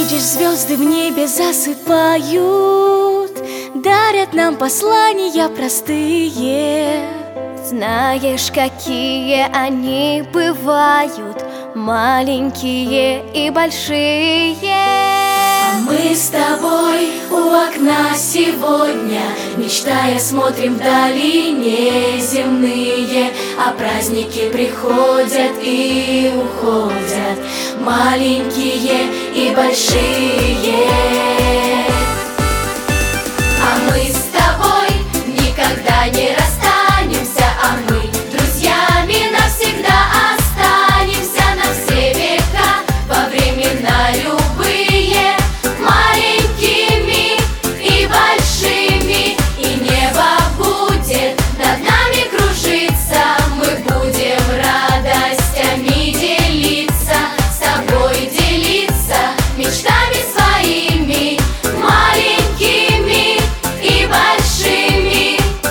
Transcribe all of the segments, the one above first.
Видишь, звезды в небе засыпают, дарят нам послания простые. Знаешь, какие они бывают, маленькие и большие. А мы с тобой у окна сегодня, мечтая, смотрим вдали неземные. А праздники приходят и уходят, маленькие и большие. А мы с тобой никогда не расстанемся, а мы друзьями навсегда останемся на все века, во времена любые, маленькими и большими. И небо будет над нами кружиться, мы будем радостями делиться, с тобой делиться мечтами своими, маленькими и большими.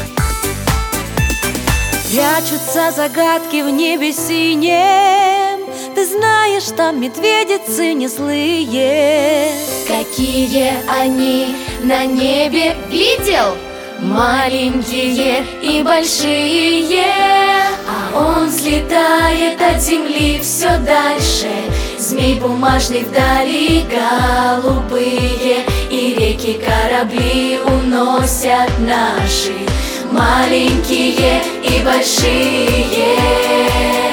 Прячутся загадки в небе синем, ты знаешь, там медведицы не злые. Какие они на небе видел? Маленькие и большие. А он взлетает от земли все дальше, змей бумажный вдали голубые. И реки, корабли уносят наши, маленькие и большие.